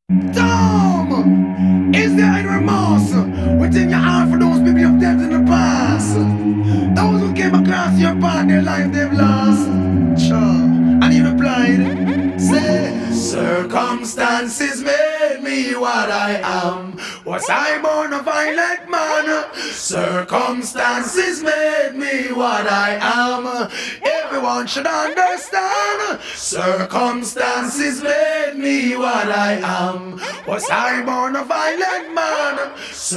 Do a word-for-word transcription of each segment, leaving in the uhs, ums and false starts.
Tom! Is there any remorse within your heart for those people you've dealt in the past? Those who came across your path, their life they've lost? Sure. And he replied, say, circumstances made me what I am. Was I born a violent man? Circumstances made me what I am. Everyone should understand. Circumstances made me what I am. Was I born a violent man?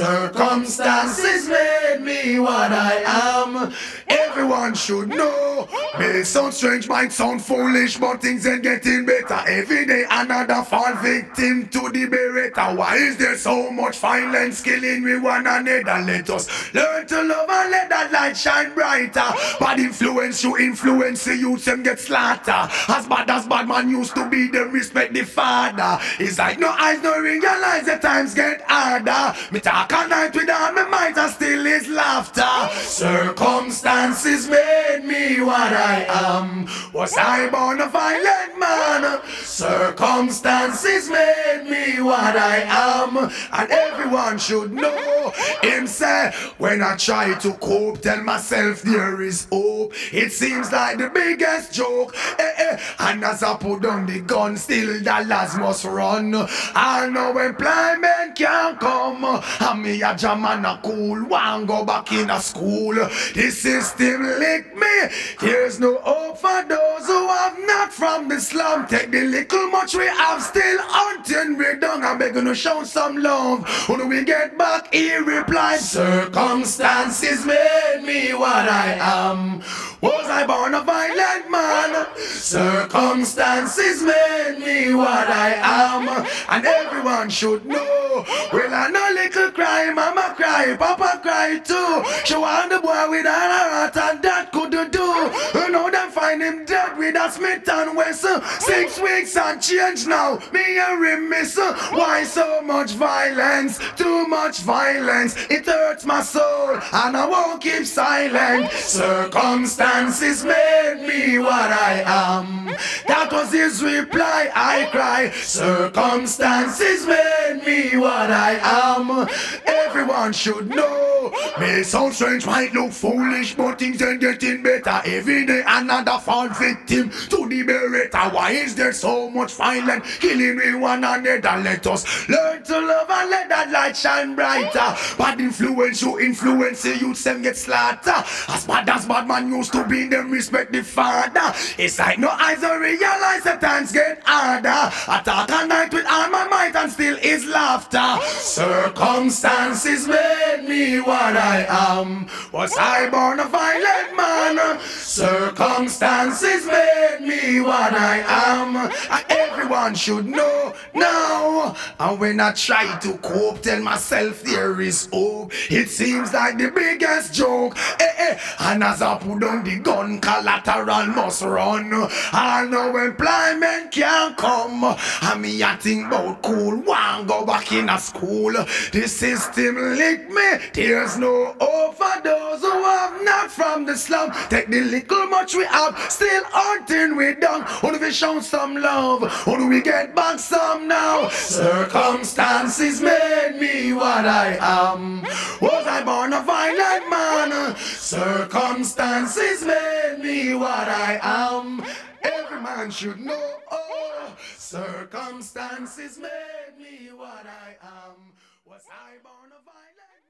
Circumstances made me what I am. Everyone should know. May sound strange, might sound foolish, but things ain't getting better. Every day another fall victim to the beretta. Why is there so much violence killing we one another? Let us learn to love and let that light shine brighter. Bad influence you influence the youth and get slaughtered. As bad as bad man used to be, them respect the father. It's like no eyes no realize the times get harder. Me talk all night with all my might and still is laughter. Circumstances made me what I am. Was I born a violent man? Circumstances made me what I am. And everyone should know. Him say, when I try to cope, tell myself there is hope. It seems like the biggest joke. Eh, eh. And as I put down the gun, still dollars must run. I know employment can't come. And me a jam and a cool, want go back in a school. The system lick me. There's no hope for those who have not from the slum. Take the little much we have, still hunting we down. I'm begging to show some love. When we get back, he replied, circumstances made me what I am. Was I born a violent man? Circumstances made me what I am. And everyone should know. Well, I know little cry, mama cry, papa cry too. She want the boy with all her heart and that couldn't do. You know them find him dead with a Smith and Wesson. Six weeks and change now, me and him miss. Why so much violence? Too much violence. It hurts my soul and I won't keep silent. Circumstances made me what I am. That was his reply, I cry. Circumstances made me what I am. Everyone should know. May sound strange, might look foolish, but things ain't getting better. Every day another fall victim to the beretta. Why is there so much violence killing me one another? Let us learn to love and let that light shine brighter. Bad influence you influence the youth, them get slaughtered. As bad as bad man used to be, them respect the father. It's like no eyes don't realize the times get harder. I talk all night with all my might and still is laughter. Circumstances made me what I am. Was I born a violent man? Circumstances made me what I am. And everyone should know now. And when I try to cope, tell myself there is hope. It seems like the biggest joke. Eh, eh. And as I put down the gun, collateral must run. I know employment can't come. And me a think about cool, want go back in a school. The system lick me. There's no hope for those who have not from the slum. Take the little much we have, still hunting we down. Only we show some love, only we get back some now. Circumstances made me what I am. Was I born a violent man? Circumstances made me what I am. Every man should know. Oh, circumstances made me what I am. Was I born a violent